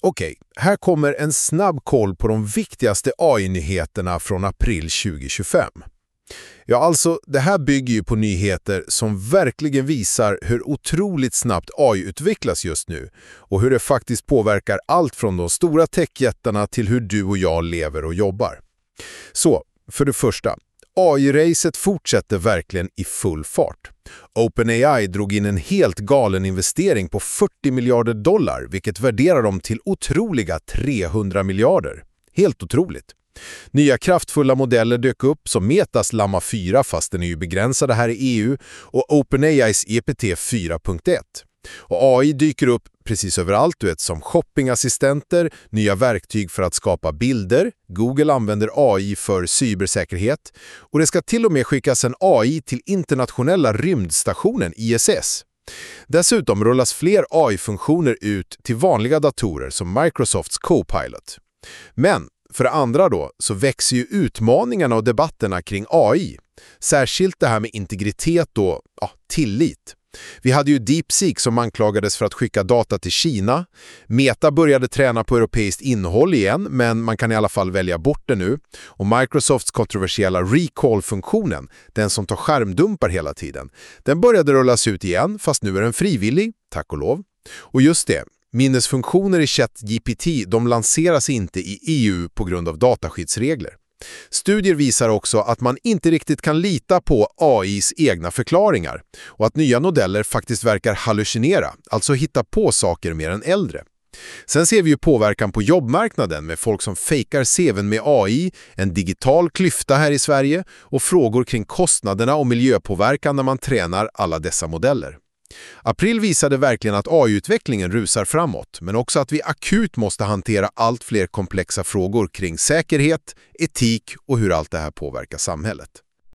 Okej, här kommer en snabb koll på de viktigaste AI-nyheterna från april 2025. Ja, alltså, det här bygger ju på nyheter som verkligen visar hur otroligt snabbt AI utvecklas just nu och hur det faktiskt påverkar allt från de stora techjättarna till hur du och jag lever och jobbar. Så, för det första, AI-racet fortsätter verkligen i full fart. OpenAI drog in en helt galen investering på $40 miljarder, vilket värderar dem till otroliga 300 miljarder. Helt otroligt. Nya kraftfulla modeller dök upp som Metas Llama 4, fast den är ju begränsade här i EU, och OpenAIs GPT 4.1. Och AI dyker upp precis överallt, som shoppingassistenter, nya verktyg för att skapa bilder, Google använder AI för cybersäkerhet och det ska till och med skickas en AI till internationella rymdstationen ISS. Dessutom rullas fler AI-funktioner ut till vanliga datorer som Microsofts Copilot. Men för det andra då så växer ju utmaningarna och debatterna kring AI. Särskilt det här med integritet och tillit. Vi hade ju DeepSeek som anklagades för att skicka data till Kina. Meta började träna på europeiskt innehåll igen, men man kan i alla fall välja bort det nu. Och Microsofts kontroversiella recall-funktionen, den som tar skärmdumpar hela tiden, den började rullas ut igen, fast nu är den frivillig, tack och lov. Och just det, minnesfunktioner i ChatGPT, de lanseras inte i EU på grund av dataskyddsregler. Studier visar också att man inte riktigt kan lita på AIs egna förklaringar och att nya modeller faktiskt verkar hallucinera, alltså hitta på saker mer än äldre. Sen ser vi ju påverkan på jobbmarknaden med folk som fejkar CV:n med AI, en digital klyfta här i Sverige och frågor kring kostnaderna och miljöpåverkan när man tränar alla dessa modeller. April visade verkligen att AI-utvecklingen rusar framåt, men också att vi akut måste hantera allt fler komplexa frågor kring säkerhet, etik och hur allt det här påverkar samhället.